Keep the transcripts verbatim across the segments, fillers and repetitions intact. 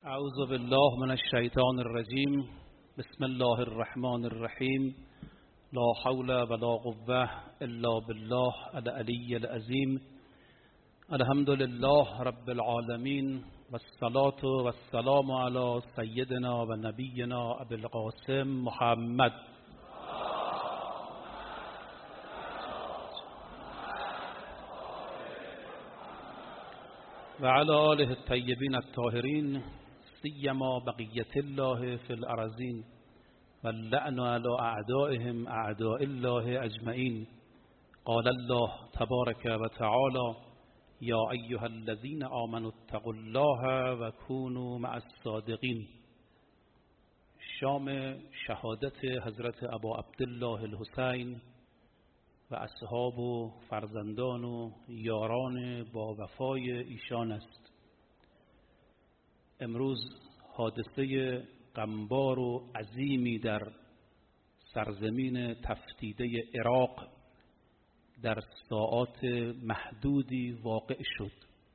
اعوذ بالله من الشیطان الرجیم. بسم الله الرحمن الرحیم. لا حول ولا قوة الا بالله العلی العظیم. الحمد لله رب العالمین والصلاة والسلام علی سیدنا و نبینا ابی القاسم محمد و علی آله الطیبین الطاهرین سیما بقیت الله فی الارضین و اللعن علی اعدائهم اعداء الله اجمعین. قال الله تبارک و تعالی یا ایها الذین آمنوا اتقوا الله و کونوا مع الصادقین. شام شهادت حضرت ابا عبدالله الحسین و اصحاب و فرزندان و یاران با وفای ایشان است. امروز حادثه غمبار و عظیمی در سرزمین تفتیده عراق در ساعات محدودی واقع شد،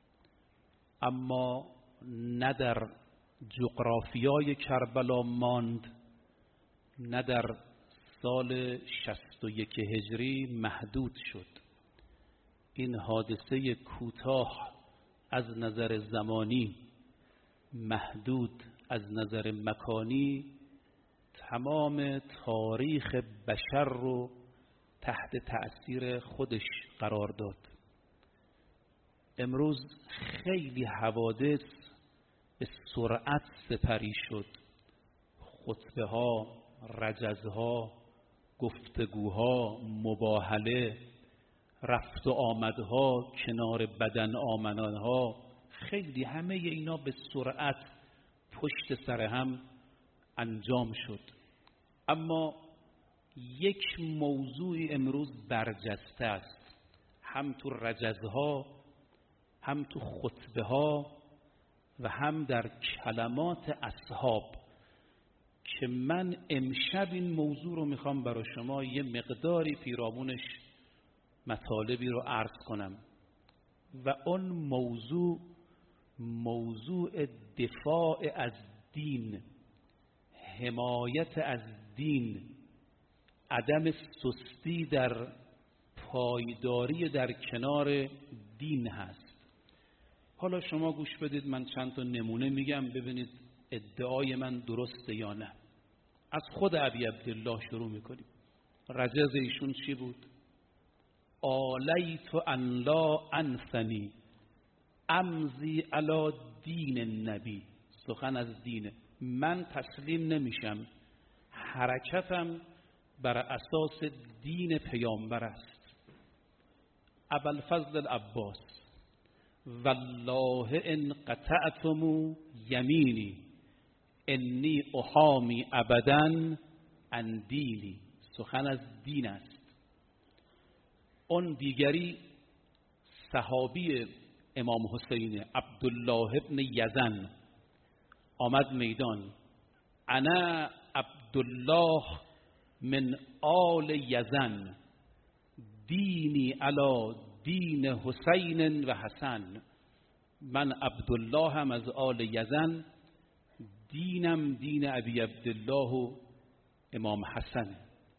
اما نه در جغرافیای کربلا ماند، نه در سال شصت و یک هجری محدود شد. این حادثه کوتاه از نظر زمانی، محدود از نظر مکانی، تمام تاریخ بشر رو تحت تأثیر خودش قرار داد. امروز خیلی حوادث به سرعت سپری شد. خطبه ها، رجزها، گفتگوها، مباهله، رفت و آمدها کنار بدن آمنانها، خیلی همه اینا به سرعت پشت سر هم انجام شد. اما یک موضوع امروز برجسته است، هم تو رجزها، هم تو خطبه ها و هم در کلمات اصحاب، که من امشب این موضوع رو میخوام برای شما یه مقداری پیرامونش مطالبی رو عرض کنم. و اون موضوع موضوع دفاع از دین، حمایت از دین، عدم سستی در پایداری در کنار دین هست. حالا شما گوش بدید، من چند تا نمونه میگم ببینید ادعای من درسته یا نه. از خود ابی عبدالله شروع میکنیم. رجز ایشون چی بود؟ آلیت ان لا انثنی امضی علی دین النبی. سخن از دینه. من تسلیم نمیشم، حرکتم بر اساس دین پیامبر است. ابوالفضل العباس والله ان قطعتم یمینی انی احامی ابدا عن دینی. سخن از دین است. اون دیگری صحابی امام حسین عبدالله ابن یزن آمد میدان. انا عبدالله من آل یزن دینی علی دین حسین و حسن. من عبدالله هم از آل یزن، دینم دین ابی عبدالله و امام حسن.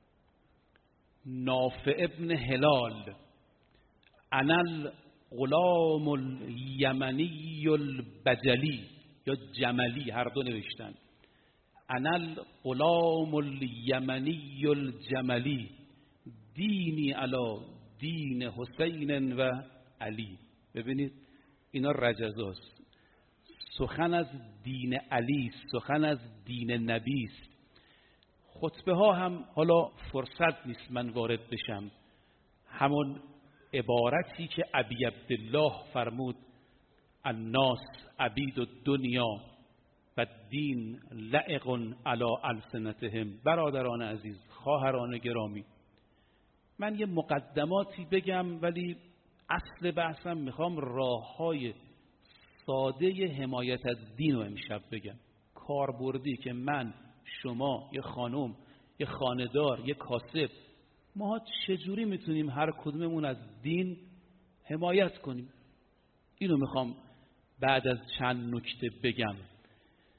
نافع ابن هلال انا الغلام الیمنی البجلی یا جملی، هر دو نوشتن. انا الغلام الیمنی الجملی دینی علی دین حسین و علی. ببینید اینا رجزاست. سخن از دین علی، سخن از دین نبی است. خطبه ها هم حالا فرصت نیست من وارد بشم. همون عبارتی که ابی عبدالله فرمود الناس عبید الدنیا و دین لعق علی السنتهم. برادران عزیز، خواهران گرامی، من یه مقدماتی بگم، ولی اصل بحثم میخوام راههای ساده حمایت از دین رو امشب بگم. کاربردی که من، شما، یه خانم، یه خانه‌دار، یه کاسب، ما چجوری میتونیم هر کدوممون از دین حمایت کنیم. اینو میخوام بعد از چند نکته بگم.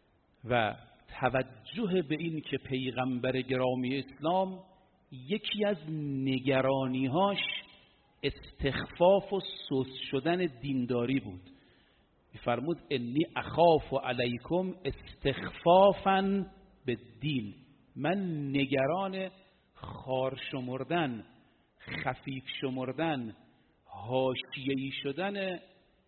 و توجه به این که پیغمبر گرامی اسلام یکی از نگرانی‌هاش استخفاف و سست شدن دینداری بود. می‌فرمود انی اخاف علیکم استخفافا به دین، من نگران خار شمردن، خفیف شمردن، حاشیه‌ای شدن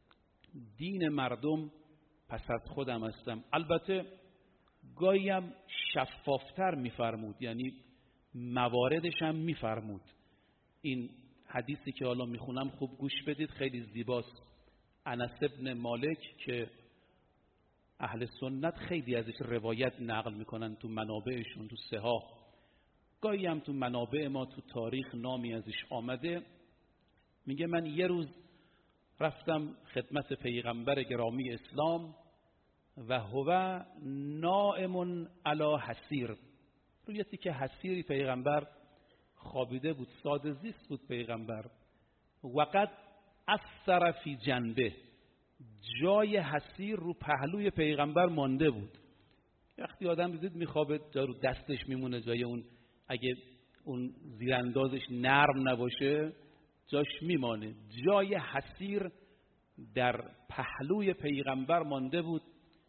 دین مردم پس از خودم هستم. البته گاهی هم شفافتر می‌فرمود، یعنی مواردش هم می‌فرمود. این حدیثی که حالا میخونم خوب گوش بدید، خیلی زیباست. انس ابن مالک که اهل سنت خیلی ازش روایت نقل میکنن تو منابعشون، تو صحاح، گاهی هم تو منابع ما تو تاریخ نامی ازش آمده. میگه من یه روز رفتم خدمت پیغمبر گرامی اسلام و هو نائم علی حسیر، روی تیکه حسیری پیغمبر خوابیده بود، ساده زیست بود پیغمبر. وقد اثر فی جنبه، جای حسیر رو پهلوی پیغمبر مانده بود. وقتی آدم دیدید میخوابه جا رو دستش میمونه، جای اون اگه اون زیراندازش نرم نباشه جاش میمانه. جای حسیر در پهلوی پیغمبر مانده بود.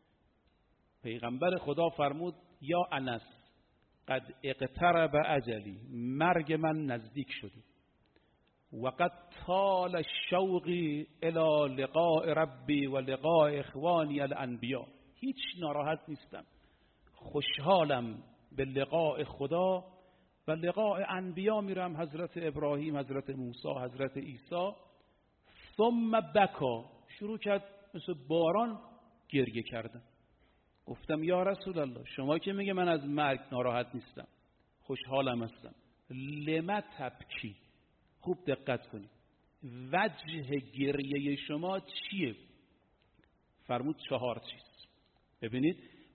پیغمبر خدا فرمود یا انس قد اقترب اجلی، مرگ من نزدیک شده. وقد طال شوقی الی لقاء ربی و لقاء اخوانی الانبیاء، هیچ ناراحت نیستم، خوشحالم به لقاء خدا و لقاء انبیا میرم، حضرت ابراهیم، حضرت موسی، حضرت عیسی. ثم بکا، شروع کرد مثل باران گریه کردن. گفتم یا رسول الله، شما که میگه من از مرگ ناراحت نیستم، خوشحالم هستم، لم تبکی؟ خوب دقت کنید، وجه گریه شما چیه؟ فرمود چهار چیز. ببینید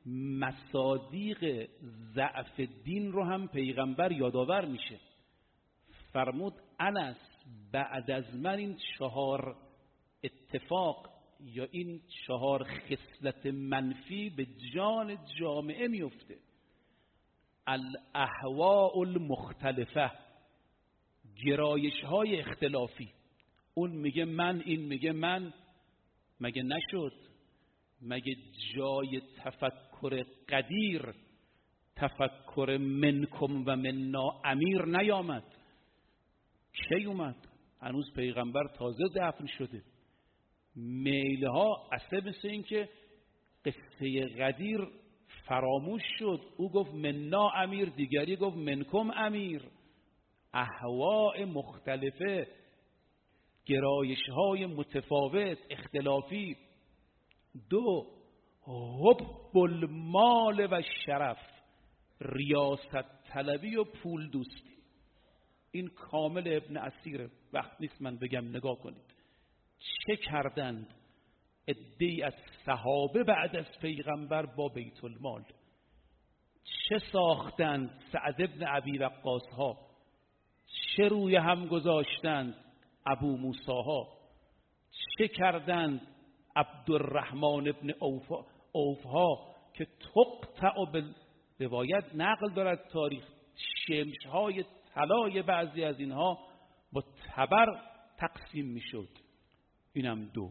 مصادیق ضعف دین رو هم پیغمبر یادآور میشه. فرمود انس بعد از من این چهار اتفاق یا این چهار خصلت منفی به جان جامعه میفته. الاهواء المختلفه، گرایش های اختلافی. اون میگه من، این میگه من. مگه نشد؟ مگه جای تفکر قدیر، تفکر منکم و مننا امیر نیامد؟ کی اومد؟ هنوز پیغمبر تازه دفن شده. میلها اصلا مثل این که قصه قدیر فراموش شد. او گفت مننا امیر، دیگری گفت منکم امیر. اهواء مختلفه، گرایش های متفاوت اختلافی. دو، حب المال و شرف، ریاست طلبی و پول دوستی. این کامل ابن اسیر، وقت نیست من بگم، نگاه کنید چه کردند عده‌ای از صحابه بعد از پیغمبر با بیت المال، چه ساختند سعد ابن ابی وقاص ها، چه روی هم گذاشتند ابو موسی ها، چه کردند عبدالرحمن ابن اوف ها که تقطع به روایت نقل دارد تاریخ، شمش های طلای بعضی از اینها با تبر تقسیم میشد. اینم دو.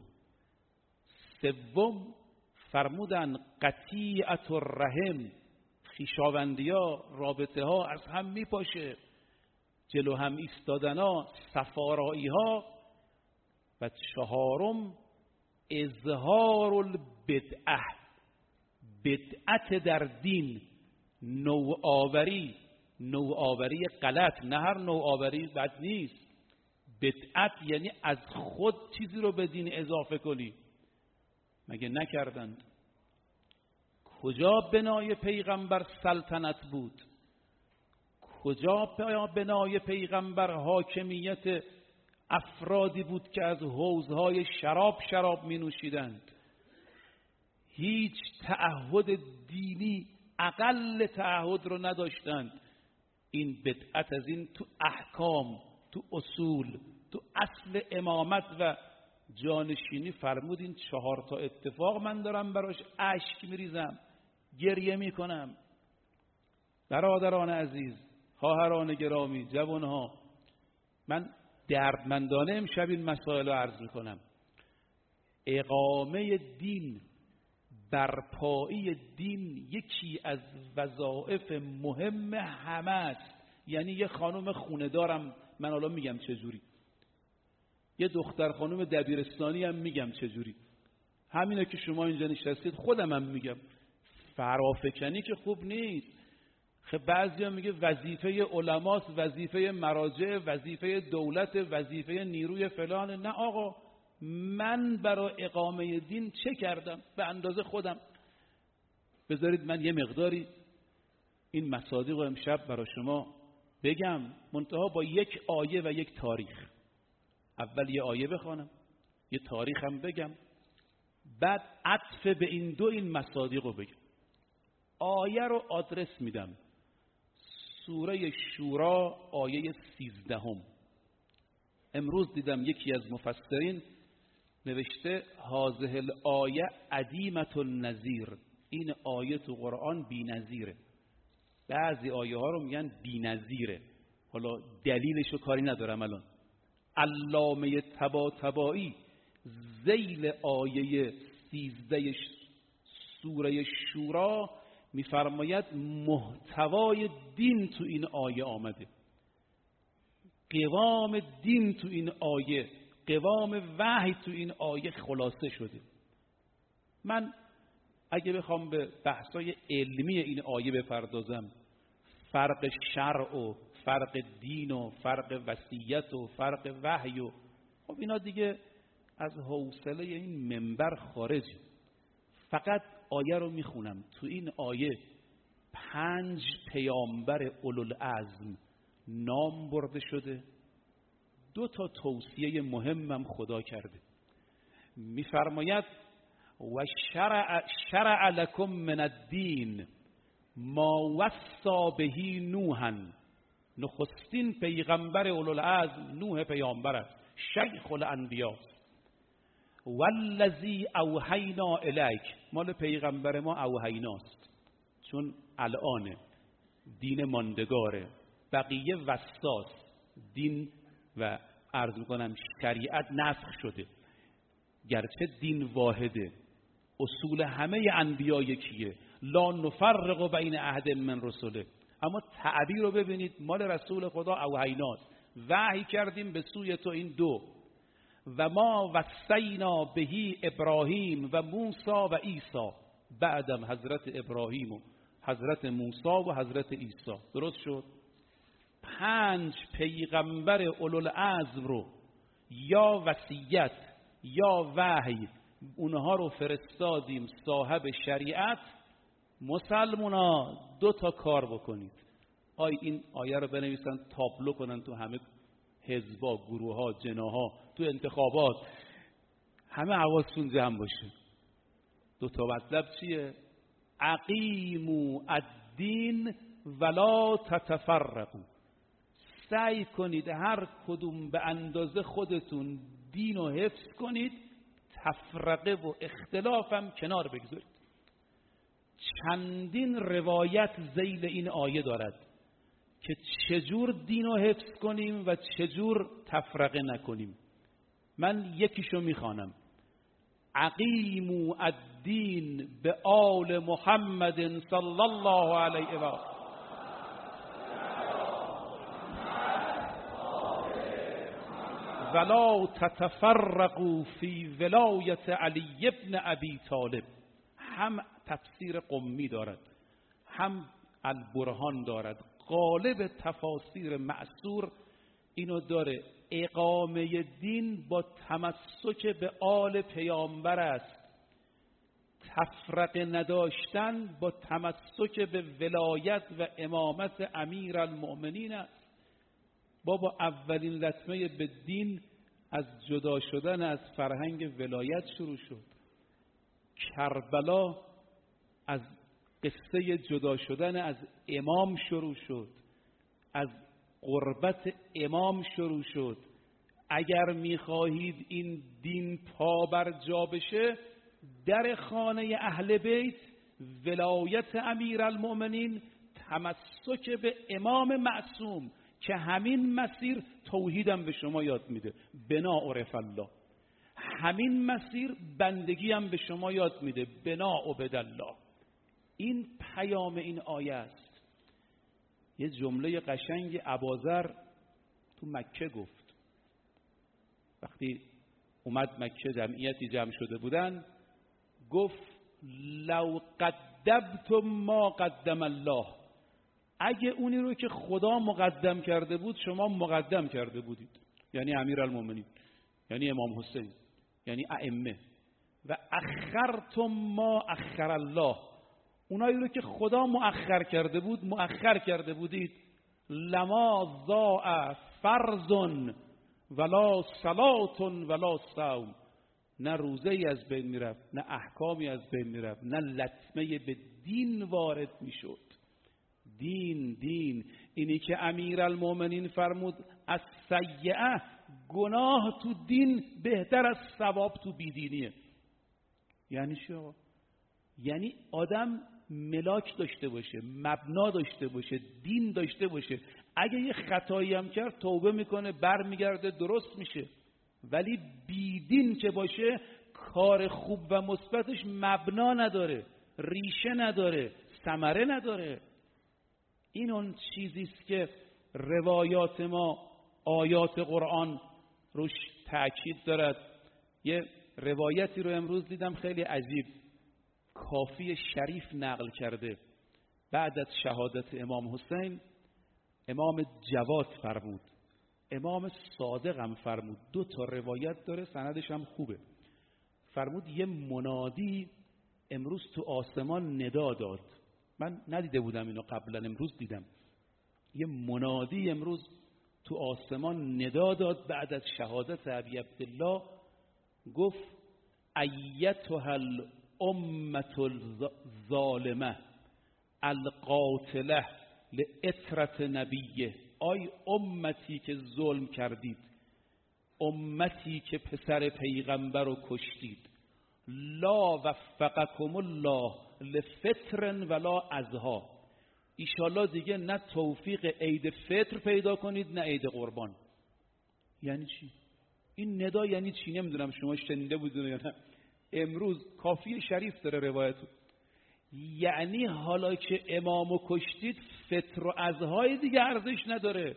سوم فرمودن قطیعت الرحم، خویشاوندی ها، رابطه ها از هم میپاشه، جلو هم ایستادن ها، صفارایی ها. و چهارم اظهار البدعه، بدعت در دین، نوآوری، نوآوری غلط، نه هر نوآوری بد نیست. بدعت یعنی از خود چیزی رو به دین اضافه کنی. مگه نکردند؟ کجا بنای پیغمبر سلطنت بود؟ کجا بنای پیغمبر حاکمیت افرادی بود که از حوضهای شراب شراب می نوشیدند؟ هیچ تعهد دینی اقل تعهد رو نداشتند. این بدعت از این تو احکام، تو اصول، تو اصل امامت و جانشینی. فرمود این چهار تا اتفاق من دارم براش اشک میریزم. گریه میکنم. برادران عزیز، خواهران گرامی، جوانها، من دردمندانه امشب این مسائل رو عرض میکنم. اقامه دین، برپایی دین یکی از وظایف مهم همه است. یعنی یه خانم خونه دارم، من حالا میگم چجوری، یه دختر خانم دبیرستانی هم میگم چجوری، همینه که شما اینجا نشستید خودم هم میگم. فرافکنی که خوب نیست. خب بعضی هم میگه وظیفه علماست، وظیفه مراجع، وظیفه دولت، وظیفه نیروی فلان. نه آقا، من برای اقامه دین چه کردم؟ به اندازه خودم. بذارید من یه مقداری این مصادیق رو امشب برای شما بگم، منتها با یک آیه و یک تاریخ. اول یه آیه بخوانم، یه تاریخ هم بگم، بعد عطف به این دو این مصادیق رو بگم. آیه رو آدرس میدم، سوره شورا آیه سیزدهم. امروز دیدم یکی از مفسرین نوشته هذه الآیه عدیمة النظیر، این آیه تو قرآن بی نظیره. بعضی آیه ها رو میگن بی نظیره، حالا دلیلشو کاری ندارم الان. علامه طباطبایی ذیل آیه سیزده سوره شورا میفرماید محتوای دین تو این آیه آمده، قوام دین تو این آیه، قوام وحی تو این آیه خلاصه شده. من اگه بخوام به بحثای علمی این آیه بپردازم، فرق شرع و فرق دین و فرق وصیت و فرق وحی و خب اینا دیگه از حوصله این منبر خارجه. فقط آیه رو میخونم. تو این آیه پنج پیامبر اولوالعزم نام برده شده. دو تا توصیه مهمم خدا کرده. میفرماید و شرع, شرع لکم من الدین ما وصا بهی نوحا. نخستین پیغمبر اولوالعزم نوح پیامبر است، شیخ الانبیا. والذی اوحینا الیک، مال پیغمبر ما اوحیناست، چون الان دین ماندگاره، بقیه وصاست. دین و عرض میکنم شریعت نسخ شده، گرچه دین واحده، اصول همه انبیا یکیه، لا نفرق بین احد من رسله. اما تعبیر رو ببینید، مال رسول خدا اوحیناست، وحی کردیم به سوی تو این دو. و ما وصینا بهی ابراهیم و موسی و عیسی، بعدم حضرت ابراهیم و حضرت موسی و حضرت عیسی. درست شد؟ پنج پیغمبر اولوالعزم رو یا وصیت یا وحی اونها رو فرستادیم صاحب شریعت. مسلمونا دو تا کار بکنید. آی این آیه رو بنویسن تابلو کنن تو همه حزبا، گروه ها، جناها، تو انتخابات، همه حواستون جمع باشه. دو تا مطلب چیه؟ اقیموا الدین ولا تتفرقوا. سعی کنید هر کدوم به اندازه خودتون دین رو حفظ کنید، تفرقه و اختلافم کنار بگذارید. چندین روایت ذیل این آیه دارد که چجور دین رو حفظ کنیم و چجور تفرقه نکنیم. من یکیشو میخوانم: اقیموا الدین به آل محمد صلی الله علیه و آله ولا تتفرقوا فی ولایت علی ابن ابی طالب. هم تفسیر قمی دارد، هم البرهان دارد. غالب تفاسیر معصور اینو داره: اقامه دین با تمسک به آل پیامبر است، تفرقه نداشتن با تمسک به ولایت و امامت امیر المؤمنین است. بابا اولین لطمه به دین از جدا شدن از فرهنگ ولایت شروع شد. کربلا از قصه جدا شدن از امام شروع شد، از قربت امام شروع شد. اگر میخواهید این دین پا بر جا بشه، در خانه اهل بیت ولایت امیرالمؤمنین تمسک به امام معصوم که همین مسیر توحیدم به شما یاد میده، بنا عرف الله. همین مسیر بندگی هم به شما یاد میده، بنا عبد الله. این پیام این آیه است. یه جمله قشنگ ابوذر تو مکه گفت وقتی اومد مکه، جمعیتی جمع شده بودن، گفت لو قدمتم ما قدم الله، اگه اونی رو که خدا مقدم کرده بود شما مقدم کرده بودید، یعنی امیرالمومنین، یعنی امام حسین، یعنی ائمه، و اخرتم ما اخر الله، اونایی رو که خدا مؤخر کرده بود مؤخر کرده بودید، لما ضاع فرض ولا صلات ولا صوم، نه روزه ای از بین میرفت، نه احکامی از بین میرفت، نه لطمه به دین وارد میشد. دین دین اینی که امیرالمومنین فرمود از سیئه، گناه تو دین بهتر از ثواب تو بیدینیه. یعنی چی؟ یعنی آدم ملاک داشته باشه، مبنا داشته باشه، دین داشته باشه، اگه یه خطایی هم کرد توبه میکنه، برمیگرده، درست میشه. ولی بیدین که باشه کار خوب و مثبتش مبنا نداره، ریشه نداره، ثمره نداره. این اون چیزی است که روایات ما، آیات قرآن روش تأکید دارد. یه روایتی رو امروز دیدم خیلی عجیب، کافی شریف نقل کرده. بعد از شهادت امام حسین امام جواد فرمود، امام صادق هم فرمود، دو تا روایت داره، سندش هم خوبه. فرمود یه منادی امروز تو آسمان ندا داد، من ندیده بودم اینو قبلا، امروز دیدم. یه منادی امروز تو آسمان ندا داد بعد از شهادت ابی عبدالله، گفت ایتها الامة الظالمه القاتله لعترت نبیه، آی امتی که ظلم کردید، امتی که پسر پیغمبر رو کشتید، لا وفقکم الله لفطر ولا اضحی، ایشالله دیگه نه توفیق عید فطر پیدا کنید نه عید قربان. یعنی چی؟ این ندا یعنی چی؟ نمیدونم شما شنیده بودید یا نه. امروز کافی شریف داره روایت، یعنی حالا که امامو کشتید فطر و اضحی دیگه ارزش نداره.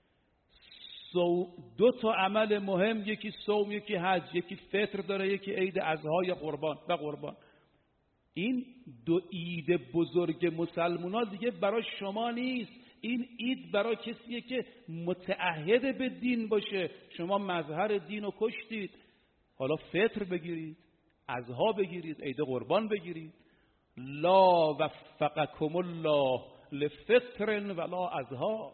دو تا عمل مهم، یکی صوم، یکی حج، یکی فطر داره، یکی عید اضحی یا قربان و قربان. این دو عید بزرگ مسلمان‌ها دیگه برای شما نیست، این عید برای کسیه که متعهد به دین باشه. شما مظهر دین رو کشتید، حالا فطر بگیرید، اضحی بگیرید، عید قربان بگیرید. لا وفقکم الله لفطر ولا اضحی.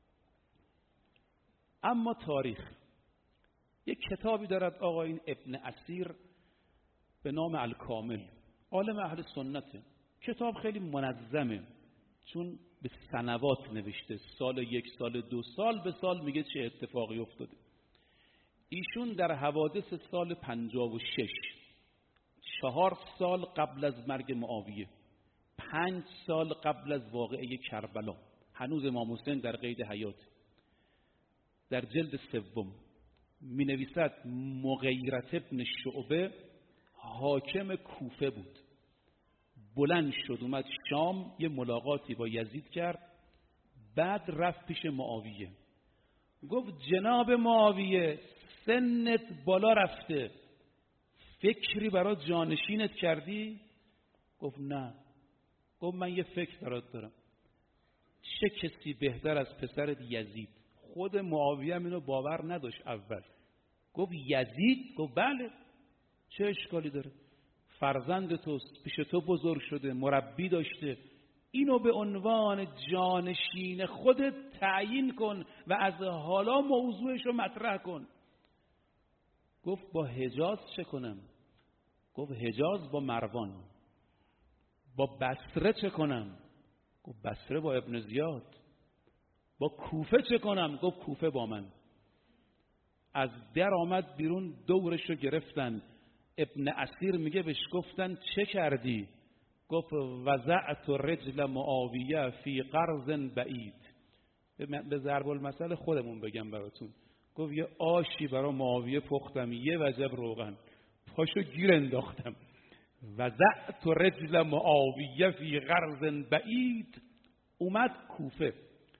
اما تاریخ، یک کتابی دارد آقایون ابن اثیر به نام الکامل، عالم اهل سنته. کتاب خیلی منظمه چون به سنوات نوشته، سال یک، سال دو، سال به سال میگه چه اتفاقی افتاده. ایشون در حوادث سال پنجاه و شش، چهار سال قبل از مرگ معاویه، پنج سال قبل از واقعه کربلا، هنوز امام حسین در قید حیات، در جلد سوم می نویسد مغیرة ابن شعبه حاکم کوفه بود، بلند شد اومد شام، یه ملاقاتی با یزید کرد، بعد رفت پیش معاویه، گفت جناب معاویه سنت بالا رفته، فکری برای جانشینت کردی؟ گفت نه. گفت من یه فکر برات دارم، چه کسی بهتر از پسرت یزید؟ خود معاویه هم اینو باور نداشت اول، گفت یزید؟ گفت بله، چه اشکالی داره؟ فرزند توست، پیش تو بزرگ شده، مربی داشته، اینو به عنوان جانشین خودت تعیین کن و از حالا موضوعش رو مطرح کن. گفت با حجاز چه کنم؟ گفت حجاز با مروان. با بصره چه کنم؟ گفت بصره با ابن زیاد. با کوفه چه کنم؟ گفت کوفه با من. از در آمد بیرون، دورش رو گرفتن. ابن اثیر میگه بهش گفتن چه کردی؟ گفت وضعت رجل معاویه فی قرض بعید. به ضرب المثل خودمون بگم براتون، گفت یه آشی برای معاویه پختم، یه وجب روغن، پاشو گیر انداختم. وضعت رجل معاویه فی قرض بعید. اومد کوفه،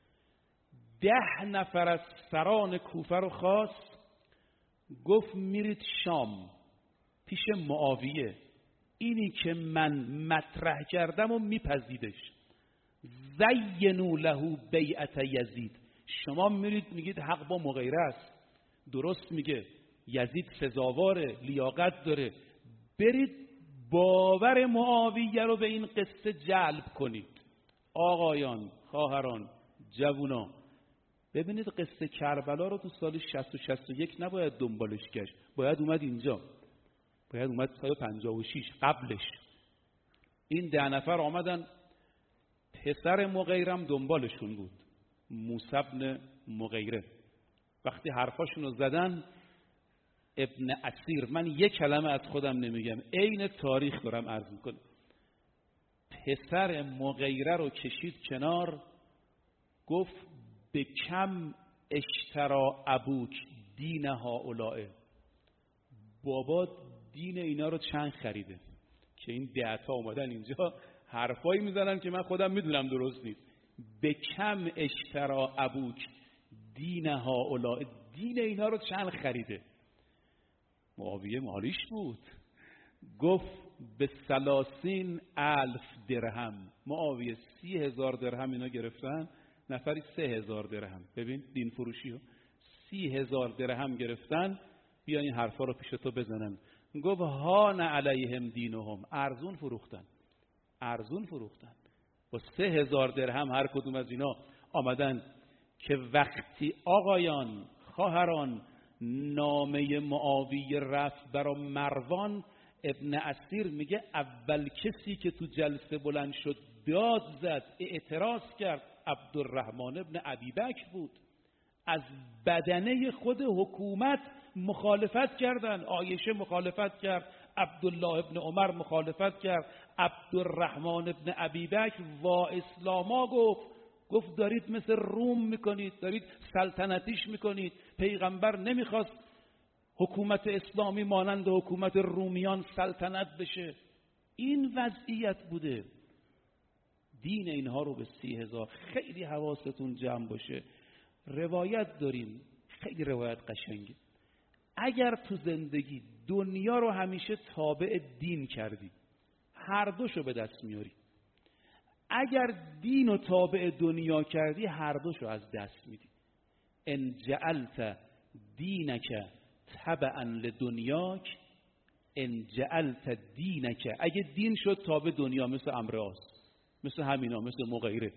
ده نفر از سران کوفه رو خواست، گفت میرید شام پیش معاویه، اینی که من مطرح کردم و میپذیدش. زینوا له بیعت یزید. شما میرید میگید حق با مغیره است، درست میگه، یزید سزاواره، لیاقت داره، برید باور معاویه رو به این قصه جلب کنید. آقایان، خواهران، جوونا، ببینید قصه کربلا رو تو سال شصت و شصت و یک نباید دنبالش گشت، باید اومد اینجا، باید اومد سال پنجاه و شش قبلش. این ده نفر آمدن، پسر مغیرم دنبالشون بود، موسی بن مغیره. وقتی حرفاشون رو زدن، ابن اسیر، من یک کلمه از خودم نمیگم، عین تاریخ دارم عرض میکنم، پسر مغیره رو کشید کنار، گفت به کم اشترا ابوک دین هؤلاء. بابا دین اینا رو چند خریده که این دهتا اومدن اینجا حرفایی میزنن که من خودم میدونم درست نیست. به کم اشترا ابوک دین هؤلاء، دین اینا رو چند خریده؟ معاویه مالیش بود، گفت به سلاسین الف درهم. معاویه سی هزار درهم اینا گرفتن، نفری سه هزار درهم. ببین دین فروشی ها، سی هزار درهم گرفتن، بیا این حرفا رو پیش تو بزنن. گفت هان علیهم دینهم، ارزون فروختن، ارزون فروختن با سه هزار درهم هر کدوم از اینا آمدن. که وقتی آقایان، خواهران، نامه معاویه رفت برا مروان، ابن اسیر میگه اول کسی که تو جلسه بلند شد داد زد اعتراض کرد عبدالرحمن ابن ابی بکر بود. از بدنه خود حکومت مخالفت کردن، عایشه مخالفت کرد، عبدالله ابن عمر مخالفت کرد، عبدالرحمن ابن ابی بکر وا اسلاما گفت، گفت دارید مثل روم میکنید، دارید سلطنتیش میکنید. پیغمبر نمیخواست حکومت اسلامی مانند حکومت رومیان سلطنت بشه. این وضعیت بوده. دین اینها رو به سی هزار، خیلی حواستون جمع باشه. روایت داریم، خیلی روایت قشنگی. اگر تو زندگی دنیا رو همیشه تابع دین کردی، هر دوشو به دست میاری. اگر دین رو تابع دنیا کردی، هر دوشو از دست میدی. ان جعلت دینک تبعا لدنیاک ان جعلت دینک، اگه دین شد تابع دنیا، مثل امراض، مثل همینا، مثل مغیره،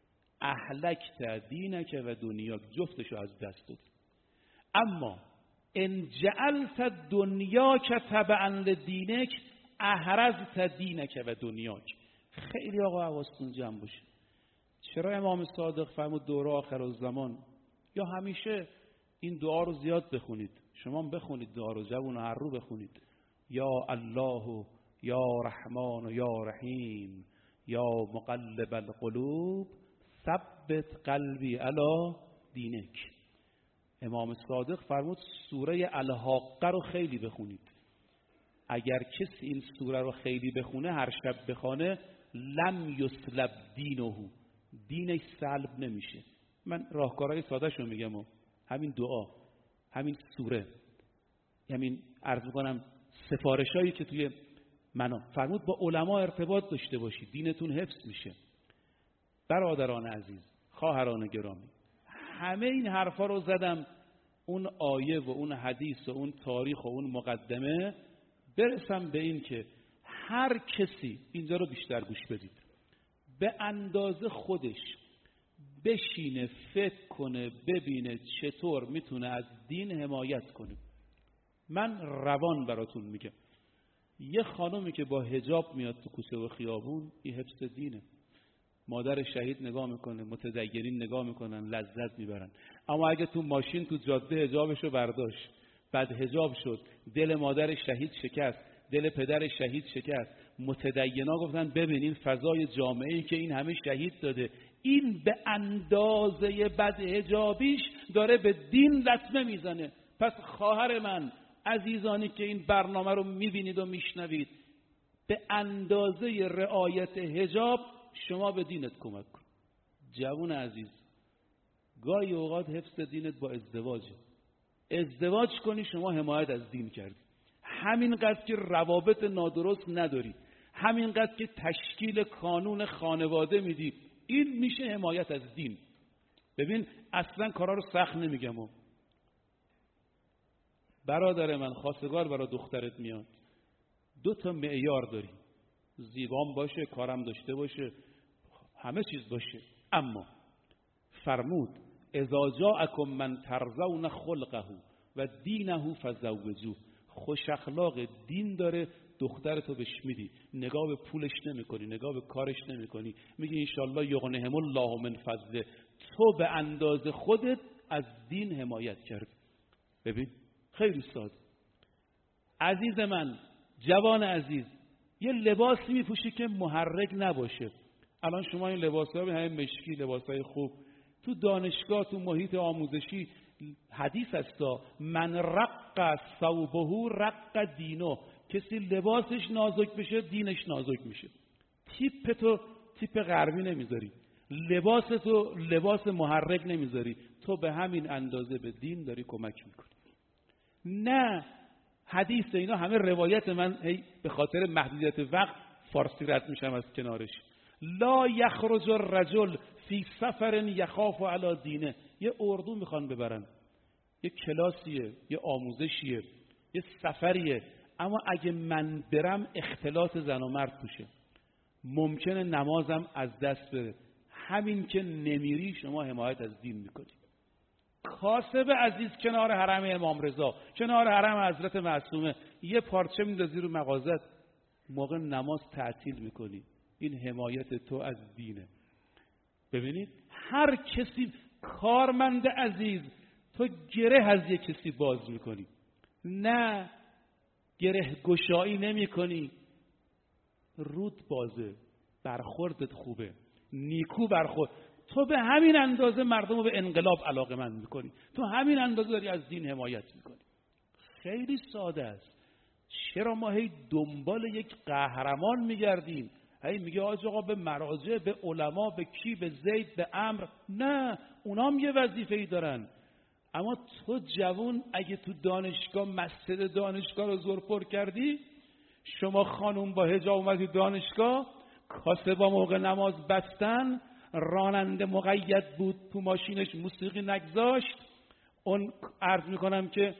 اهلکت دینک و دنیاک، جفتشو از دست دادی. اما ان جعلت دنیاک تبعا لدینک احرزت دینک و دنیاک. خیلی آقا حواستون جمع باشه. چرا امام صادق فرمود دوره آخر الزمان، یا همیشه این دعا رو زیاد بخونید، شما بخونید دعا رو، جوون هر رو بخونید، یا الله و یا رحمان و یا رحیم یا مقلب القلوب ثبت قلبی علی دینک. امام صادق فرمود سوره الحاقه رو خیلی بخونید. اگر کسی این سوره رو خیلی بخونه، هر شب بخونه، لم یسلب دینه، دینش سلب نمیشه. من راهکارهای ساده شو میگم، و همین دعا، همین سوره، همین عرض میکنم سفارشایی که توی منام فرمود با علما ارتباط داشته باشید، دینتون حفظ میشه. برادران عزیز، خواهران گرامی، همه این حرفا رو زدم اون آیه و اون حدیث و اون تاریخ و اون مقدمه برسم به این که هر کسی، اینجا رو بیشتر گوش بدید، به اندازه خودش بشینه فکر کنه ببینه چطور میتونه از دین حمایت کنه. من روان براتون میگم، یه خانومی که با حجاب میاد تو کوچه و خیابون، این حفظ دینه. مادر شهید نگاه میکنه، متدینین نگاه میکنن، لذت میبرن. اما اگه تو ماشین تو جاده حجابشو برداشت، بعد حجاب شد، دل مادر شهید شکست، دل پدر شهید شکست، متدینا گفتن ببین این فضای جامعه‌ای که این همه شهید داده، این به اندازه بدحجابیش داره به دین لطمه میزنه. پس خواهر من، عزیزانی که این برنامه رو میبینید و میشنوید، به اندازه رعایت حجاب شما به دینت کمک کن. جوان عزیز، گاهی اوقات حفظ دینت با ازدواجه. ازدواج کنی شما حمایت از دین کردی. همینقدر که روابط نادرست نداری، همینقدر که تشکیل کانون خانواده میدی، این میشه حمایت از دین. ببین اصلا کارا رو سخت نمیگم و برادر من خواستگار برای دخترت میاد، دو تا معیار داری، زیبام باشه، کارم داشته باشه، همه چیز باشه، اما فرمود اذا جاءکم من ترضون خلقه و دینه فزوجوه. خوش اخلاق، دین داره، دخترتو بهش میدی، نگاه به پولش نمیکنی، نگاه به کارش نمیکنی، میگی انشالله یغنهم الله من فضله. تو به اندازه خودت از دین حمایت کردی. ببین خیلی ساده. عزیز من، جوان عزیز، یه لباسی میپوشی که محرک نباشه. الان شما این لباس‌ها به همین مشکی، لباسای خوب، تو دانشگاه، تو محیط آموزشی حدیث هستا من رق ثوبه رق دینه. کسی لباسش نازک بشه دینش نازک میشه. تیپ تو تیپ غربی نمیذاری، لباس تو لباس محرک نمیذاری، تو به همین اندازه به دین داری کمک میکنی. نه حدیث اینا همه روایت من، هی به خاطر محدودیت وقت فارسی رد میشم از کنارش. لا یخرج الرجل فی سفر یخاف علی دینه. یه اردو میخوان ببرن، یه کلاسیه، یه آموزشیه، یه سفریه، اما اگه من برم اختلاط زن و مرد توشه، ممکنه نمازم از دست بره. همین که نمیری شما حمایت از دین میکنی. کاسب عزیز کنار حرم امام رضا، کنار حرم حضرت معصومه، یه پارچه میندازی رو مغازت، موقع نماز تعطیل میکنی. این حمایت تو از دینه. ببینید هر کسی، کارمند عزیز، تو گره از یک کسی باز میکنی، نه گره گشایی نمی کنی. رود بازه، برخوردت خوبه، نیکو برخورد. تو به همین اندازه مردم رو به انقلاب علاقه مند میکنی، تو همین اندازه داری از دین حمایت میکنی. خیلی ساده است. چرا ما هی دنبال یک قهرمان میگردیم؟ هی میگه آج آقا به مراجع، به علما، به کی، به زید، به عمرو. نه، اونام یه وظیفه‌ای دارن. اما تو جوون اگه تو دانشگاه، مسجد دانشگاه رو زور پر کردی، شما خانوم با حجاب اومدی دانشگاه، کاسه با موقع نماز بستن، راننده مقید بود تو ماشینش موسیقی نگذاشت، اون عرض میکنم که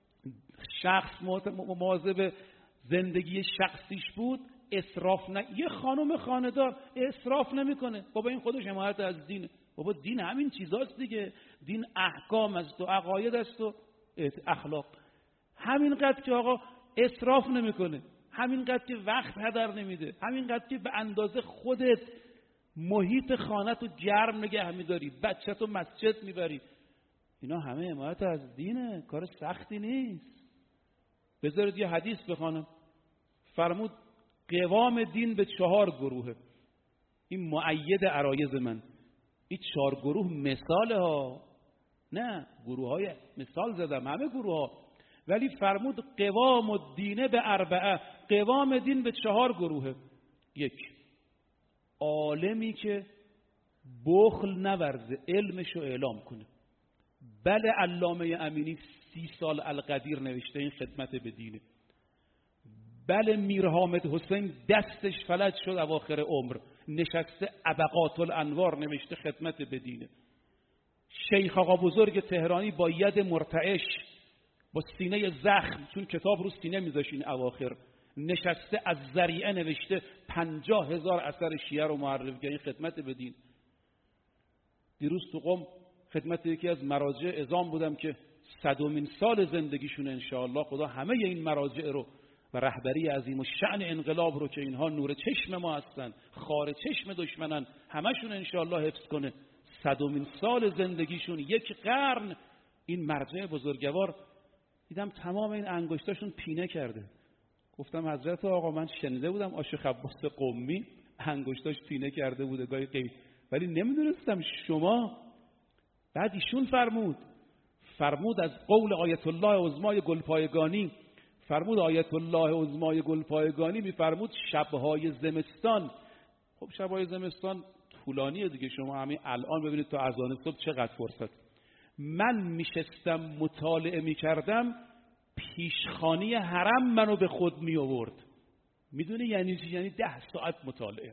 شخص مواظب زندگی شخصیش بود، اسراف نه. یه خانم خانه‌دار اسراف نمیکنه. بابا این خودش حمایت از دینه. بابا دین همین چیزاست دیگه. دین احکام است و عقاید است و اخلاق. همینقدر که آقا اسراف نمیکنه، همینقدر که وقت هدر نمیده، همینقدر که به اندازه خودت محیط خانه تو گرم نگه میداری، بچه تو مسجد میبری، اینا همه حمایت از دینه. کار سختی نیست. بذارید یه حدیث بخوانم. فرمود قوام دین به چهار گروهه. این مؤید عرایض من. این چهار گروه مثاله ها، نه گروه های مثال زدم، همه گروه ها. ولی فرمود قوام الدین به اربعه. قوام دین به چهار گروهه. یک، عالمی که بخل نورزه، علمشو اعلام کنه. بله علامه امینی سی سال القدیر نوشته این خدمت به دینه. بله میر حامد حسین دستش فلج شد اواخر عمر، نشسته ابقات الانوار نوشته خدمت به دینه. شیخ آقا بزرگ تهرانی با ید مرتعش، با سینه زخم، چون کتاب رو سینه میذاشین اواخر، نشسته از ذریعه نوشته پنجاه هزار اثر شیعه رو معرفی کرد. این خدمت به دین. دیروز تو قم خدمت یکی از مراجع اعزام بودم که صدومین سال زندگیشون انشاءالله خدا همه این مراجع رو و رهبری عظیم و شأن انقلاب رو که اینها نور چشم ما هستن، خار چشم دشمنن، همشون انشاءالله حفظ کنه. صدومین سال زندگیشون، یک قرن، این مرجع بزرگوار دیدم تمام این انگشتاشون پینه کرده. گفتم حضرت آقا من شنیده بودم آش خباز قمی انگشتاش پینه کرده بوده گاهی قیل، ولی نمیدونستم شما. بعد ایشون فرمود فرمود از قول آیت الله عظمای گلپایگانی، فرمود آیت الله عظمای گلپایگانی میفرمود شبهای زمستان. خب شبهای زمستان طولانیه دیگه، شما همین الان ببینید تا اذان صبح چقدر فرصت. من میشستم مطالعه میکردم، پیشخانی حرم منو به خود می آورد. میدونی یعنی چی؟ یعنی ده ساعت مطالعه.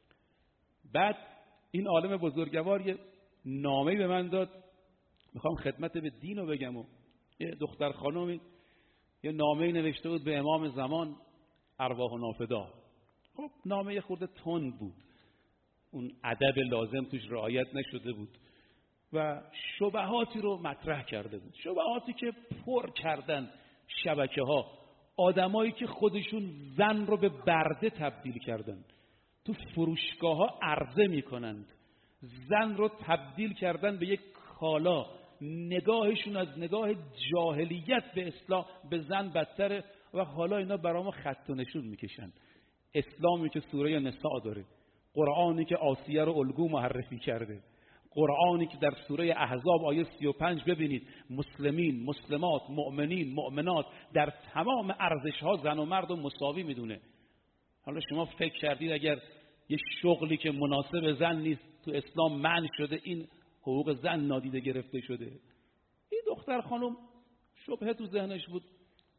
بعد این عالم بزرگوار یه نامه‌ای به من داد، میخوام خدمت به دین رو بگم. و یه دختر خانومی یه نامه‌ای نوشته بود به امام زمان ارواح و نافدا. خب نامه یه خورده تند بود، اون ادب لازم توش رعایت نشده بود و شبهاتی رو مطرح کرده بود، شبهاتی که پر کردن شبکه ها، آدمایی که خودشون زن رو به برده تبدیل کردن، تو فروشگاه ها عرضه میکنند، زن رو تبدیل کردن به یک کالا، نگاهشون از نگاه جاهلیت به اسلام به زن بدتره و حالا اینا برامو خط و نشون میکشن. اسلامی که سوره نساء داره، قرآنی که آسیه رو الگو معرفی کرده، قرآنی که در سوره احزاب آیه سی و پنج ببینید مسلمین، مسلمات، مؤمنین، مؤمنات در تمام ارزش‌ها زن و مرد رو مساوی میدونه. حالا شما فکر کردید اگر یه شغلی که مناسب زن نیست تو اسلام منع شده، این حقوق زن نادیده گرفته شده؟ این دختر خانم شبهه تو ذهنش بود،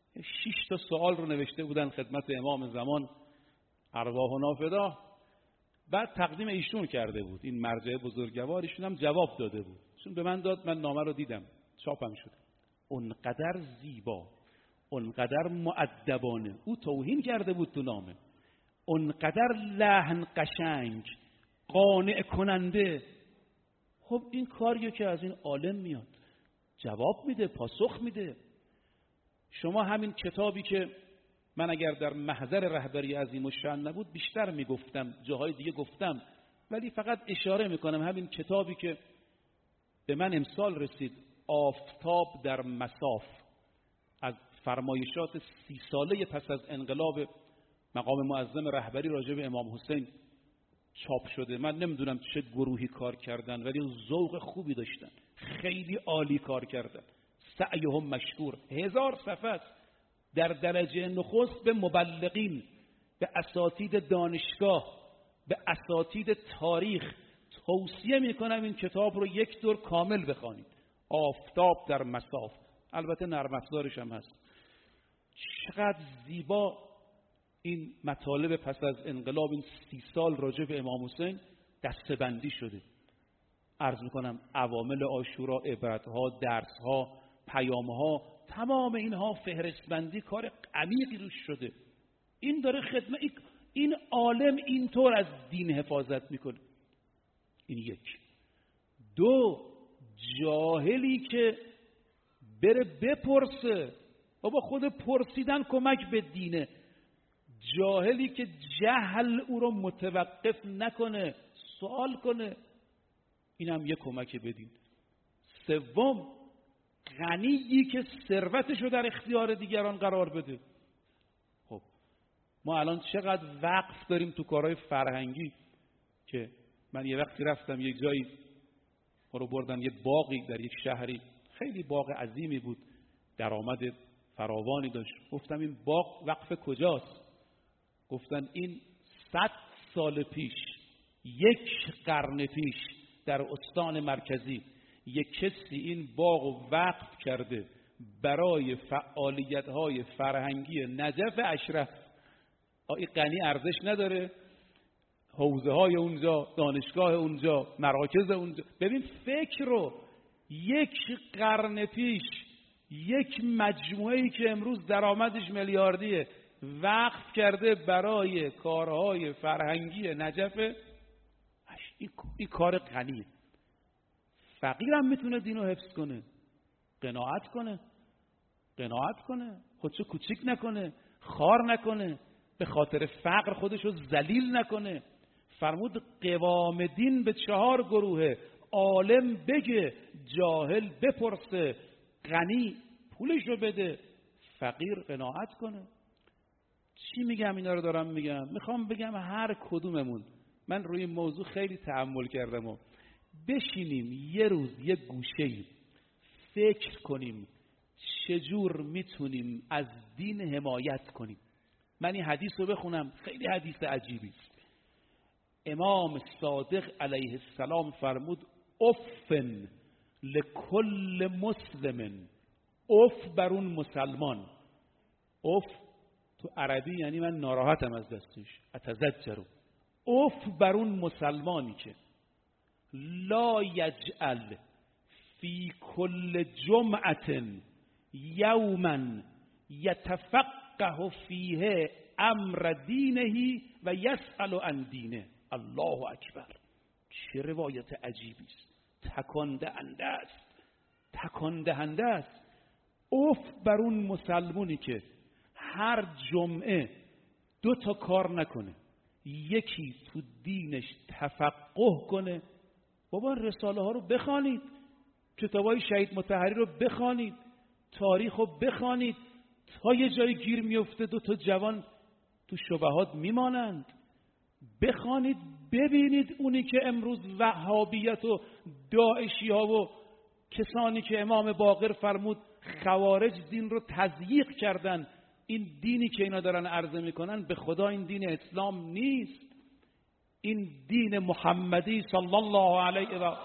شش تا سوال رو نوشته بودن خدمت امام زمان ارواح و نافدا. بعد تقدیم ایشون کرده بود، این مرجع بزرگوار، ایشون هم جواب داده بود. ایشون به من داد، من نامه رو دیدم، چاپم شده. اونقدر زیبا، اونقدر مؤدبانه او توهین کرده بود تو نامه، اونقدر لحن قشنگ، قانع کننده. خب این کاریه که از این عالم میاد، جواب میده، پاسخ میده. شما همین کتابی که من اگر در محضر رهبری عظیم الشأن نبود بیشتر میگفتم، جاهای دیگه گفتم، ولی فقط اشاره میکنم، همین کتابی که به من امسال رسید، آفتاب در مصاف، از فرمایشات سی ساله پس از انقلاب مقام معظم رهبری راجع به امام حسین چاپ شده. من نمیدونم چه گروهی کار کردن، ولی ذوق خوبی داشتن، خیلی عالی کار کردن، سعیهم مشکور. هزار صفحه است. در درجه نخست به مبلغین، به اساتید دانشگاه، به اساتید تاریخ توصیه میکنم این کتاب رو یک دور کامل بخوانید. آفتاب در مصاف، البته نرم افزارش هم هست. چقدر زیبا این مطالب پس از انقلاب این سی سال راجع به امام حسین دسته‌بندی شده. عرض میکنم عوامل عاشورا، عبرتها، درسها، پیامها، تمام اینها فهرستبندی، کار عمیقی روش شده. این داره خدمت، این عالم اینطور از دین حفاظت میکنه. این یک. دو، جاهلی که بره بپرسه، بابا خود پرسیدن کمک به دینه، جاهلی که جهل او رو متوقف نکنه، سوال کنه، این هم یک کمک به دین. سوم، غنیی که ثروتش رو در اختیار دیگران قرار بده. خب ما الان چقدر وقف داریم تو کارهای فرهنگی، که من یه وقتی رفتم یک جایی، ما رو بردن یه باقی در یک شهری، خیلی باغ عظیمی بود، درآمد فراوانی داشت. گفتم این باغ وقف کجاست؟ گفتن این صد سال پیش، یک قرن پیش، در استان مرکزی یک کسی این باغ وقف کرده برای فعالیت‌های فرهنگی نجف اشرف. این غنی ارزش نداره؟ حوزه های اونجا، دانشگاه اونجا، مراکز اونجا. ببین فکر رو، یک قرن پیش یک مجموعه‌ای که امروز درآمدش میلیاردیه وقف کرده برای کارهای فرهنگی نجف. این کار غنیه. فقیرم میتونه دینو حفظ کنه، قناعت کنه، قناعت کنه، خودشو کوچیک نکنه، خار نکنه، به خاطر فقر خودشو ذلیل نکنه. فرمود قوام دین به چهار گروهه، عالم بگه، جاهل بپرسه، غنی پولشو بده، فقیر قناعت کنه. چی میگم اینا رو دارم میگم؟ میخوام بگم هر کدوممون، من روی این موضوع خیلی تأمل کردم و بشینیم یه روز یه گوشه‌ای فکر کنیم چجور میتونیم از دین حمایت کنیم. من این حدیث رو بخونم، خیلی حدیث عجیبی است. امام صادق علیه السلام فرمود افن لکل مسلم، اف بر اون مسلمان. اف تو عربی یعنی من ناراحتم از دستش، اتزجرو. اف بر اون مسلمانی که لا یجعل فی کل جمعة یوما یتفقه فیه امر دینه و یسأل عن دینه. الله اکبر، چه روایت عجیبی است، تکان دهنده است، تکان دهنده است. اوف بر اون مسلمونی که هر جمعه دو تا کار نکنه، یکی تو دینش تفقه کنه. بابا رساله ها رو بخوانید، کتابای شهید مطهری رو بخوانید، تاریخ رو بخوانید، تا یه جای گیر میفته دو تا جوان تو شبهات میمانند. بخوانید ببینید اونی که امروز وهابیت و داعشی ها و کسانی که امام باقر فرمود خوارج دین رو تضییق کردن، این دینی که اینا دارن عرضه میکنن به خدا این دین اسلام نیست، این دین محمدی صلی الله علیه و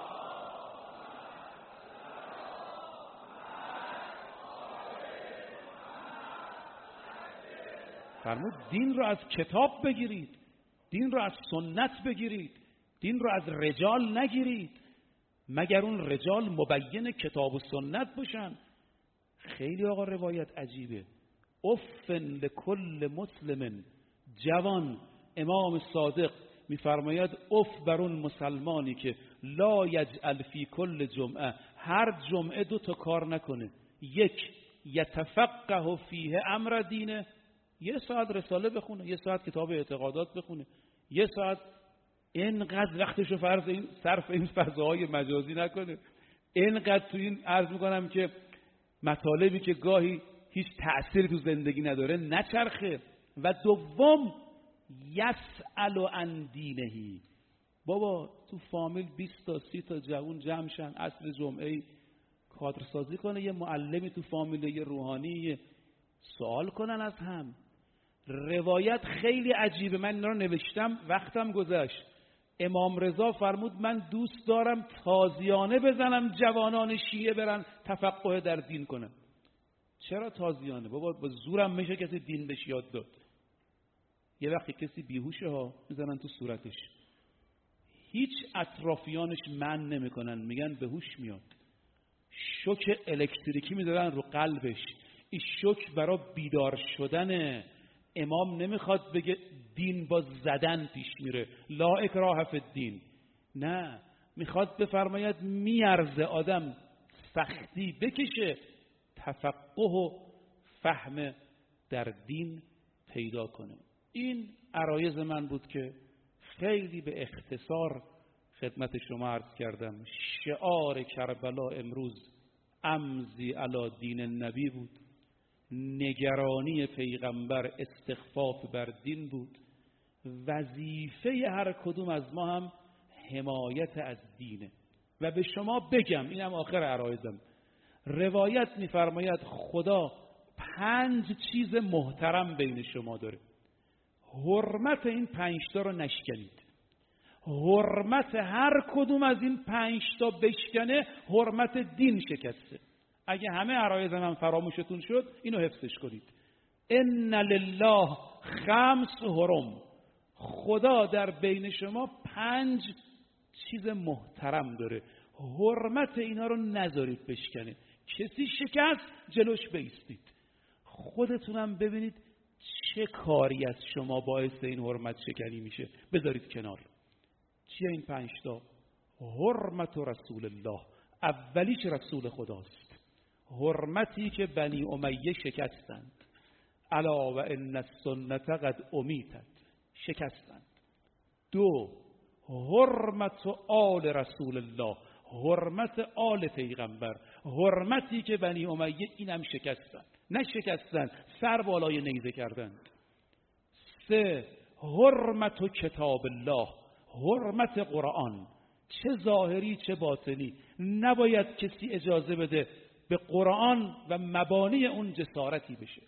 فرمود دین رو از کتاب بگیرید، دین رو از سنت بگیرید، دین رو از رجال نگیرید مگر اون رجال مبین کتاب و سنت باشن. خیلی آقا روایت عجیبه. افن لکل مسلم، جوان امام صادق میفرماید اف بر اون مسلمانی که لا یجعل فی کل جمعه، هر جمعه دو تا کار نکنه، یک یتفقه فیه امر دینه، یه ساعت رساله بخونه، یه ساعت کتاب اعتقادات بخونه، یه ساعت اینقدر وقتشو فرض این صرف این فضاهای مجازی نکنه، اینقدر تو این عرض میکنم که مطالبی که گاهی هیچ تأثیری تو زندگی نداره نچرخه. و دوم یسأل عن دینهی، بابا تو فامیل بیست تا سی تا جوون جمع شن، عصر جمعه کادر سازی کنه، یه معلمی تو فامیل، یه روحانی، سوال کنن از هم. روایت خیلی عجیبه، من اینا رو نوشتم وقتم گذشت. امام رضا فرمود من دوست دارم تازیانه بزنم جوانان شیعه برن تفقه در دین کنن. چرا تازیانه؟ بابا با زورم میشه کسی دین بهش یاد داد؟ یه وقتی کسی بیهوشه ها میزنن تو صورتش، هیچ اطرافیانش من نمیکنن، میگن به هوش میاد. شوک الکتریکی میذارن رو قلبش، این شوک برای بیدار شدن. امام نمیخواد بگه دین با زدن پیش میره، لا اکراه فی الدین، نه، میخواد بفرماید میارزه آدم سختی بکشه تفقه و فهم در دین پیدا کنه. این عرایض من بود که خیلی به اختصار خدمت شما عرض کردم. شعار کربلا امروز امضی علی دین النبی بود، نگرانی پیغمبر استخفاف بر دین بود. وظیفه هر کدوم از ما هم حمایت از دینه. و به شما بگم، اینم آخر عرایزم، روایت میفرماید خدا پنج چیز محترم بین شما داره، حرمت این پنج تا رو نشکنید. حرمت هر کدوم از این پنج تا بشکنه حرمت دین شکسته. اگه همه عرایض من فراموشتون شد اینو حفظش کنید. ان لله خمس حرم، خدا در بین شما پنج چیز محترم داره، حرمت اینا رو نذارید بشکنه. کسی شکست جلوش بایستید. خودتونم ببینید چه کاری از شما باعث این حرمت شکنی میشه، بذارید کنار. چیه این پنج تا؟ حرمت رسول الله، اولیش رسول خداست، حرمتی که بنی امیه شکستند. الا و ان السنت قد امیتت، شکستند. دو، حرمت آل رسول الله، حرمت آل پیغمبر، حرمتی که بنی امیه اینم شکستند. نه شکستند، سر بالای نیزه کردند. سه حرمت و کتاب الله، حرمت قرآن، چه ظاهری چه باطنی. نباید کسی اجازه بده به قرآن و مبانی اون جسارتی بشه.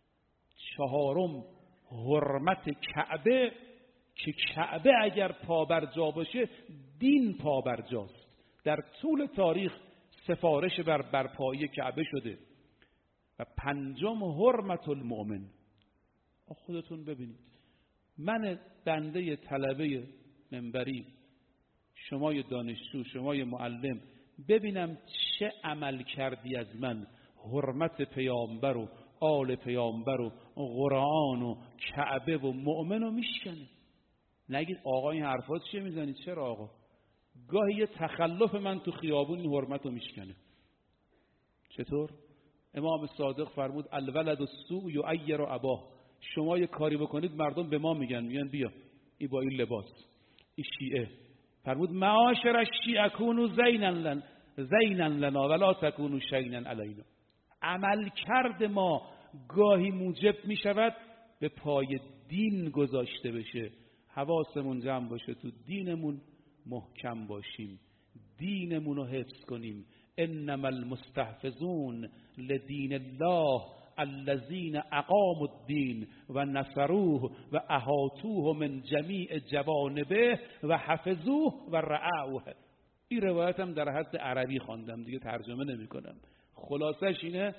چهارم حرمت کعبه، که کعبه اگر پابرجا باشه دین پابرجاست. در طول تاریخ سفارش بر برپایی کعبه شده. و پنجم حرمت المؤمن. خودتون ببینید، من بنده طلبه منبری، شمای دانشجو، شمای معلم، ببینم چه عمل کردی از من حرمت پیامبر و آل پیامبر و قرآن و کعبه و مؤمن رو میشکنه. نگید آقا این حرفات چیه میزنید؟ چرا آقا؟ گاهی یه تخلف من تو خیابون این حرمت رو میشکنه. چطور؟ امام صادق فرمود الولد السوء یعیر اباه. شما یه کاری بکنید مردم به ما میگن، میگن بیا این با این لباس، این شیعه. فرمود معاشر الشیعه کونوا زینا لنا زینا لنا ولا تکونوا شینا علینا. عمل کرد ما گاهی موجب میشود به پای دین گذاشته بشه. حواسمون جمع باشه، تو دینمون محکم باشیم، دینمون رو حفظ کنیم. انما المستحفظون لدین الله الذين اقاموا الدین و نصروه و احاطوه من جمیع جوانبه و حفظوه و رعوه. این روایت هم در حد عربی خواندم، دیگه ترجمه نمی کنم. خلاصش اینه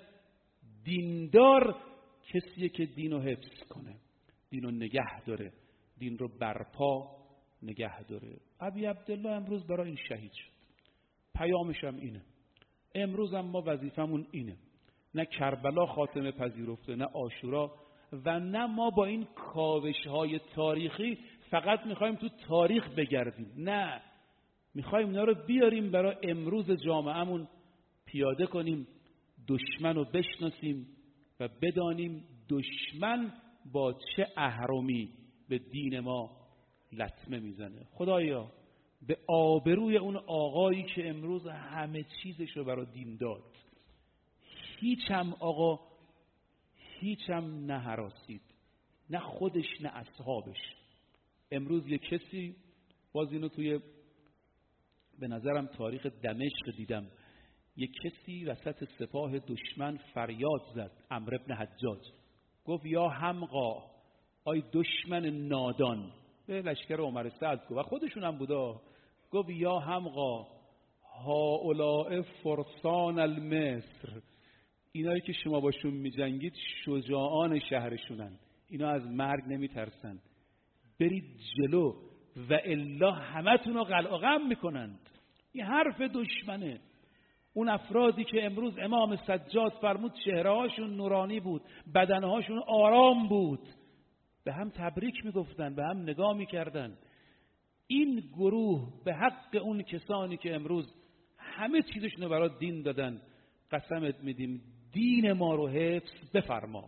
دیندار کسیه که دین رو حفظ کنه، دین رو نگه داره، دین رو برپا نگه داره. ابی عبدالله امروز برای این شهید شد. پیامش هم اینه. امروز هم ما وظیفمون اینه. نه کربلا خاتمه پذیرفته، نه عاشورا، و نه ما با این کاوش های تاریخی فقط میخوایم تو تاریخ بگردیم. نه، میخوایم اینا رو بیاریم برای امروز جامعهمون پیاده کنیم، دشمن رو بشناسیم و بدانیم دشمن با چه اهرمی به دین ما لطمه میزنه. خدایا به آبروی اون آقایی که امروز همه چیزش رو برای دین داد، هیچم آقا هیچم نه هراسید، نه خودش نه اصحابش. امروز یه کسی، باز اینو توی به نظرم تاریخ دمشق دیدم، یه کسی وسط سپاه دشمن فریاد زد، عمرو بن حجاج، گفت یا همقا، آی دشمن نادان، به لشکر عمر سعد گفت و خودشون هم بودا، گفت یا همقا هؤلاء فرسان المصر، اینایی که شما باشون میجنگید شجاعان شهرشونن، اینا از مرگ نمیترسن، برید جلو و الا همتون رو قلع و قم میکنند. این حرف دشمنه. اون افرادی که امروز امام سجاد فرمود چهرهاشون نورانی بود، بدنهاشون آرام بود، به هم تبریک میگفتن، به هم نگاه میکردن. این گروه به حق اون کسانی که امروز همه چیزشون رو برای دین دادن قسمت میدیم دین ما رو حفظ بفرما.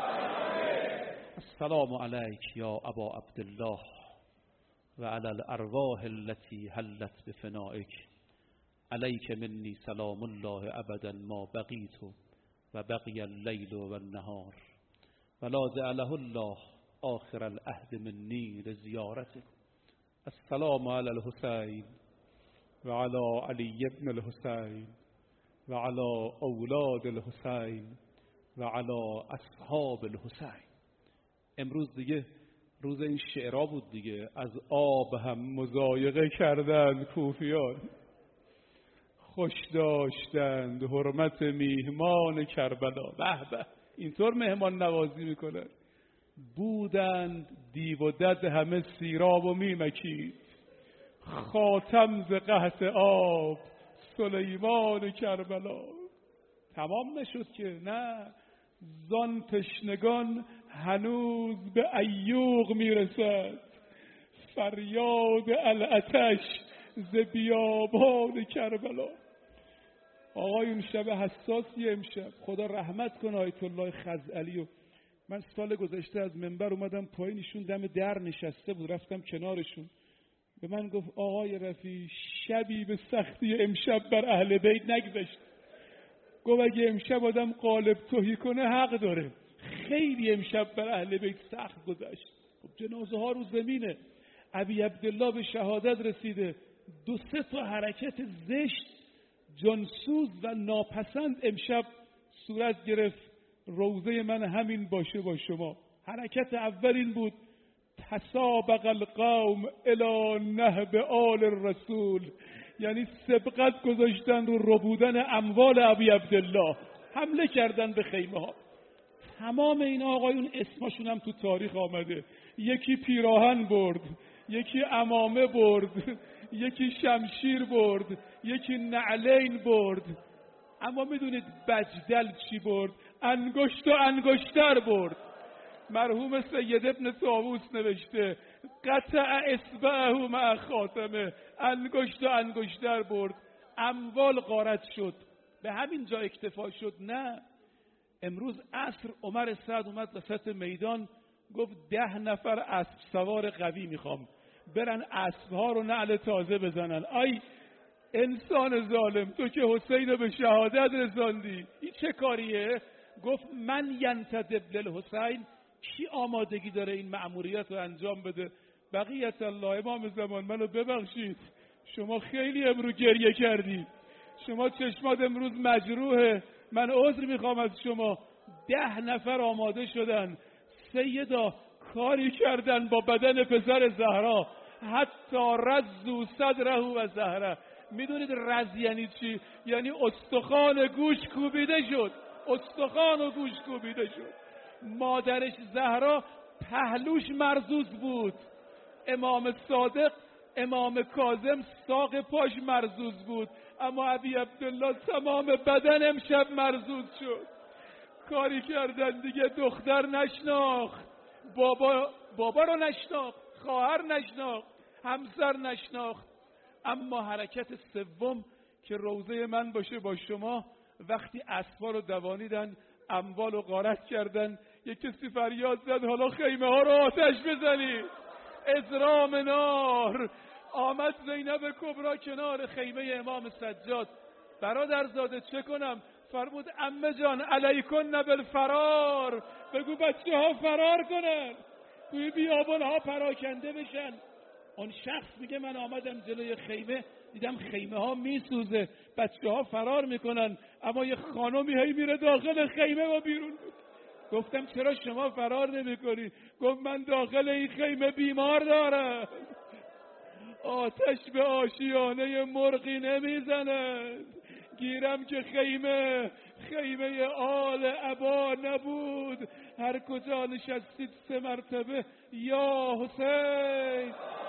السلام علیک یا ابا عبدالله و علی الارواح التي حلت بفنائک، علیک منی سلام الله ابدا ما بقیت و بقی اللیل و النهار ولا جعله الله آخر العهد منی لزیارتک. السلام علی الحسین و علی علی ابن الحسین و علی اولاد الحسین و علی اصحاب الحسین. امروز دیگه روز این شعرها بود دیگه. از آب هم مضایقه کردند کوفیان، خوش داشتند حرمت میهمان کربلا. به به، اینطور مهمان نوازی میکنن. بودند دیو و دد همه سیراب و میمکید، خاتم ز قحط آب سلیمان کربلا. تمام نشد که، نه، زان تشنگان هنوز به ایوغ میرسد، فریاد العطش ز بیابان کربلا. آقایون شب حساسی امشب، خدا رحمت کنه آیت الله خزعلی. و من سال گذشته از منبر اومدم پایین، ایشون دم در نشسته بود، رفتم کنارشون، به من گفت آقای رفیع شبی به سختی امشب بر اهل بیت نگذشت. گفت اگه امشب آدم قالب تهی کنه حق داره، خیلی امشب بر اهل بیت سخت گذشت. خب جنازه ها رو زمینه. ابی عبدالله به شهادت رسیده. دو سه تا حرکت زشت، جانسوز و ناپسند امشب صورت گرفت. روضه من همین باشه با شما. حرکت اول این بود: تسابق القوم الی نهب آل الرسول، یعنی سبقت گذاشتن رو ربودن اموال ابی عبدالله، حمله کردن به خیمه ها. تمام این آقایون اسمشون هم تو تاریخ آمده. یکی پیراهن برد، یکی عمامه برد، یکی شمشیر برد، یکی نعلین برد. اما میدونید بجدل چی برد؟ انگشت و انگشتر برد. مرحوم سید ابن طاووس نوشته قطع اصبعه مع خاتمه، انگشت و انگشتر برد. اموال غارت شد. به همین جا اکتفا شد؟ نه. امروز عصر عمر سعد اومد وسط میدان گفت ده نفر اسب سوار قوی میخوام، برن اسبها رو نعل تازه بزنن. آی انسان ظالم، تو که حسین رو به شهادت رساندی، این چه کاریه؟ گفت من ینتدب للحسین، کی آمادگی داره این مأموریت رو انجام بده؟ بقیت الله، امام زمان منو ببخشید، شما خیلی امروز گریه کردی، شما چشمات امروز مجروحه، من عذر میخوام از شما. ده نفر آماده شدن. سیدا کاری کردن با بدن پسر زهرا، حتی رزو صدره و زهره. میدونید رز یعنی چی؟ یعنی استخوان گوش کوبیده شد، استخوان و گوش کوبیده شد. مادرش زهرا پهلوش مرزوز بود، امام صادق امام کاظم ساق پاش مرزوز بود، اما ابی عبدالله تمام بدن امشب مرزوز شد. کاری کردن دیگه. دختر نشناخت، بابا بابا رو نشناخت، خواهر نشناخت، همسر نشناخت. اما حرکت سوم که روضه من باشه با شما، وقتی اسبا رو دوانیدن، اموال رو غارت کردن، یک کسی فریاد زد حالا خیمه ها رو آتش بزنید. ازرام نار. آمد زینب کبرا کنار خیمه امام سجاد. برادرزاده چه کنم؟ فرمود عمه جان علیکن بالفرار، بگو بچه ها فرار کنن، توی بیابان ها پراکنده بشن. اون شخص میگه من آمدم جلوی خیمه، دیدم خیمه ها میسوزه، بچه ها فرار میکنن، اما یه خانمی هی میره داخل خیمه و بیرون. گفتم چرا شما فرار نمیکنی؟ گفت من داخل این خیمه بیمار دارم. آتش به آشیانه مرغی نمیزند. گیرم که خیمه خیمه آل عبا نبود. هر کجا نشستید سه مرتبه یا حسین